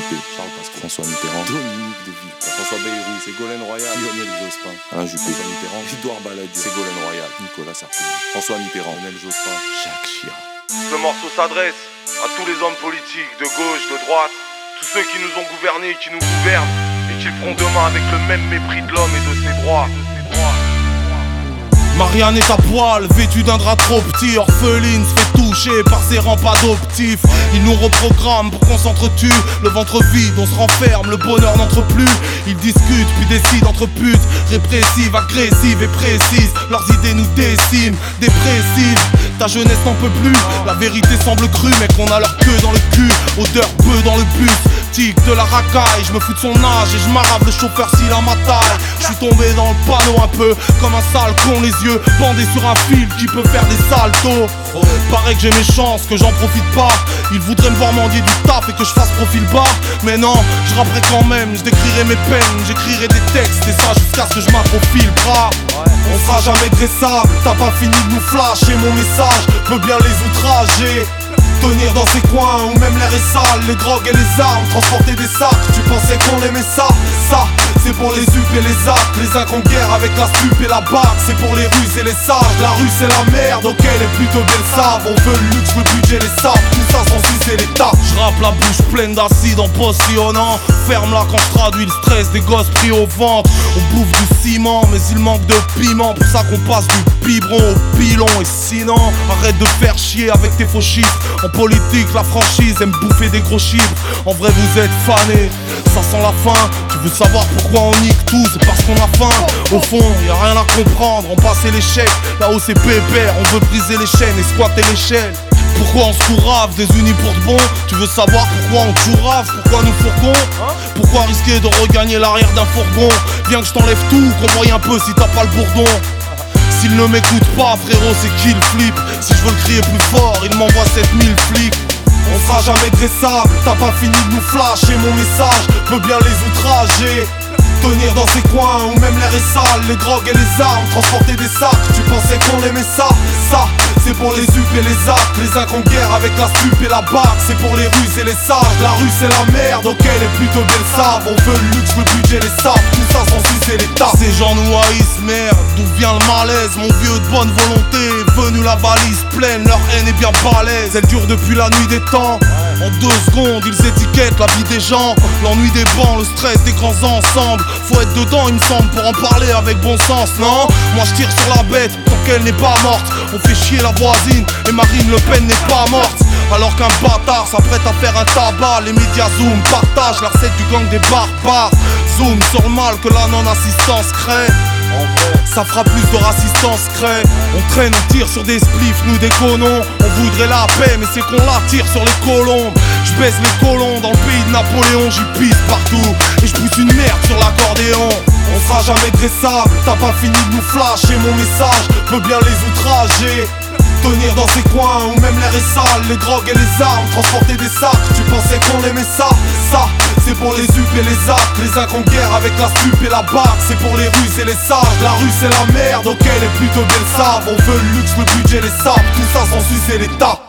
Juppé, Charles Pasqua, François Mitterrand, Dominique de Villepin, François Bayrou, Ségolène Royal, Lionel Jospin, Alain Juppé, François Mitterrand, Édouard Balladur, Ségolène Royal, Nicolas Sarkozy, François Mitterrand, Lionel Jospin, Jacques Chirac. Ce morceau s'adresse à tous les hommes politiques de gauche, de droite, tous ceux qui nous ont gouvernés, qui nous gouvernent et qui le feront demain avec le même mépris de l'homme et de ses droits. Marianne est à poil, vêtue d'un drap trop petit, orpheline, se fait toucher par ses rampes adoptifs. Ils nous reprogramment pour qu'on s'entretue, le ventre vide, on se renferme, le bonheur n'entre plus. Ils discutent puis décident entre putes, répressives, agressives et précises. Leurs idées nous déciment, dépressives. Ta jeunesse n'en peut plus, la vérité semble crue, mais qu'on a leur queue dans le cul, odeur peu dans le bus. Tic de la racaille, je me fous de son âge et je m'arrave le chauffeur s'il a ma taille. Je suis tombé dans le panneau un peu comme un sale con, les yeux bandés sur un fil qui peut faire des saltos. Paraît que j'ai mes chances, que j'en profite pas. Ils voudraient me voir mendier du taf et que je fasse profil bas. Mais non, je rapperai quand même, je décrirai mes peines, j'écrirai des textes et ça jusqu'à ce que je m'approprie le bras. On sera jamais dressable, t'as pas fini de nous flasher. Mon message peut bien les outrager. Tenir dans ces coins où même l'air est sale, les drogues et les armes, transporter des sacs. Tu pensais qu'on aimait ça, c'est pour les up et les actes. Les uns en guerre avec la stup et la bague, c'est pour les ruses et les sages. La rue c'est la merde, ok les plutôt bien le savent. On veut le luxe, le budget, les sables, tout ça sans sucer l'État. Je rappe la bouche pleine d'acide en postillonnant. Ferme-la quand je traduis le stress des gosses pris au ventre. On bouffe du ciment mais il manque de piment, pour ça qu'on passe du biberon au pilon. Et sinon, arrête de faire chier avec tes faux chiffres. En politique, la franchise aime bouffer des gros chiffres. En vrai vous êtes fanés, ça sent la fin. Tu veux savoir pourquoi on nique tout, c'est parce qu'on a faim. Au fond, y a rien à comprendre, on passe l'échec. Là-haut c'est pépère, on veut briser les chaînes et squatter l'échelle. Pourquoi on se courave, désunis pour de bon? Tu veux savoir pourquoi on chourave, pourquoi nous fourgons? Pourquoi risquer de regagner l'arrière d'un fourgon? Viens que je t'enlève tout, qu'on voie un peu si t'as pas le bourdon. S'il ne m'écoute pas, frérot, c'est qu'il flippe. Si je veux le crier plus fort, il m'envoie 7000 flics. On sera jamais dressable, t'as pas fini de nous flasher. Mon message peut bien les outrager. Tenir dans ces coins où même l'air est sale, les drogues et les armes, transporter des sacs. Tu pensais qu'on aimait ça, c'est pour les up et les actes. Les uns en guerre avec la stup et la bague, c'est pour les ruses et les sages. La rue c'est la merde, ok les plutôt bien le savent. On veut le luxe, le budget, les sables, tout ça sans sucer l'État. Ces gens nous haïssent, merde, d'où vient le malaise? Mon vieux de bonne volonté est venu la valise pleine, leur haine est bien balèze. Elle dure depuis la nuit des temps. En 2 secondes, ils étiquettent la vie des gens. L'ennui des bancs, le stress des grands ensembles. Faut être dedans, il me semble, pour en parler avec bon sens, non? Moi je tire sur la bête, tant qu'elle n'est pas morte. On fait chier la voisine, et Marine Le Pen n'est pas morte. Alors qu'un bâtard s'apprête à faire un tabac, les médias zoom, partagent la recette du gang des barbares. Zoom sur le mal que la non-assistance crée. Ça fera plus de rassistance crée. On traîne, on tire sur des spliffs, nous des colons. On voudrait la paix mais c'est qu'on la tire sur les colombes. Je baisse les colons dans le pays de Napoléon. J'y pisse partout et je pousse une merde sur l'accordéon. On sera jamais dressable, t'as pas fini de nous flasher. Mon message peut bien les outrager. Tenir dans ces coins où même l'air est sale, les drogues et les armes, transporter des sacs. Tu pensais qu'on aimait ça, c'est pour les up et les actes. Les uns en guerre avec la stup et la bague, c'est pour les ruses et les sages. La rue c'est la merde, ok les plutôt bien le savent. On veut le luxe, le budget, les sables, tout ça sans sucer l'État.